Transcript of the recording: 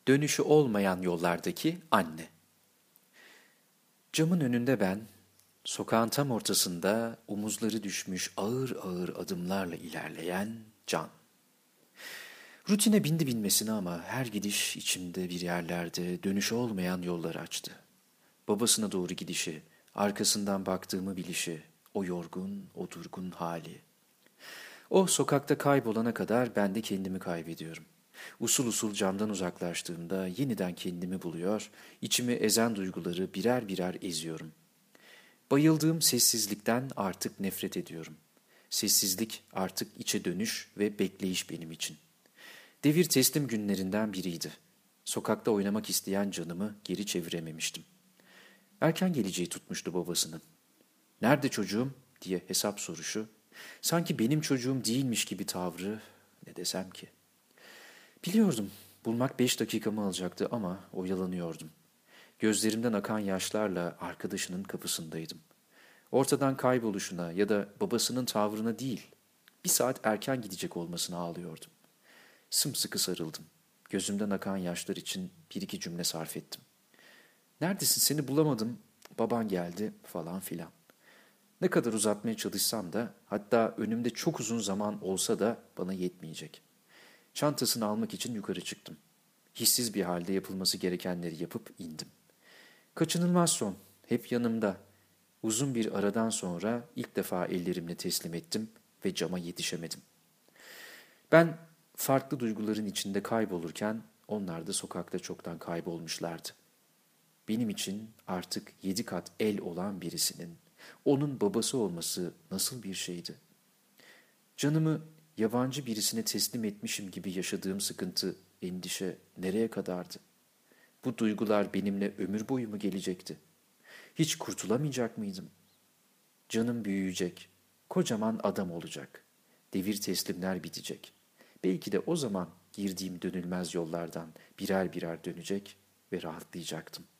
Dönüşü olmayan yollardaki anne. Camın önünde ben, sokağın tam ortasında omuzları düşmüş ağır ağır adımlarla ilerleyen Can. Rutine bindi binmesine ama her gidiş içimde bir yerlerde dönüşü olmayan yolları açtı. Babasına doğru gidişi, arkasından baktığımı bilişi, o yorgun, o durgun hali. O sokakta kaybolana kadar ben de kendimi kaybediyorum. Usul usul camdan uzaklaştığımda yeniden kendimi buluyor, içimi ezen duyguları birer birer eziyorum. Bayıldığım sessizlikten artık nefret ediyorum. Sessizlik artık içe dönüş ve bekleyiş benim için. Devir teslim günlerinden biriydi. Sokakta oynamak isteyen canımı geri çevirememiştim. Erken geleceği tutmuştu babasının. "Nerede çocuğum?" diye hesap soruşu, sanki benim çocuğum değilmiş gibi tavrı, ne desem ki. Biliyordum, bulmak 5 dakikamı alacaktı ama oyalanıyordum. Gözlerimden akan yaşlarla arkadaşının kapısındaydım. Ortadan kayboluşuna ya da babasının tavrına değil, bir saat erken gidecek olmasına ağlıyordum. Sımsıkı sarıldım. Gözümden akan yaşlar için bir iki cümle sarf ettim. "Neredesin, seni bulamadım, baban geldi" falan filan. Ne kadar uzatmaya çalışsam da, hatta önümde çok uzun zaman olsa da bana yetmeyecek. Çantasını almak için yukarı çıktım. Hissiz bir halde yapılması gerekenleri yapıp indim. Kaçınılmaz son, hep yanımda. Uzun bir aradan sonra ilk defa ellerimle teslim ettim ve cama yetişemedim. Ben farklı duyguların içinde kaybolurken onlar da sokakta çoktan kaybolmuşlardı. Benim için artık 7 kat el olan birisinin, onun babası olması nasıl bir şeydi? Canımı yabancı birisine teslim etmişim gibi yaşadığım sıkıntı, endişe nereye kadardı? Bu duygular benimle ömür boyu mu gelecekti? Hiç kurtulamayacak mıydım? Canım büyüyecek, kocaman adam olacak. Devir teslimler bitecek. Belki de o zaman girdiğim dönülmez yollardan birer birer dönecek ve rahatlayacaktım.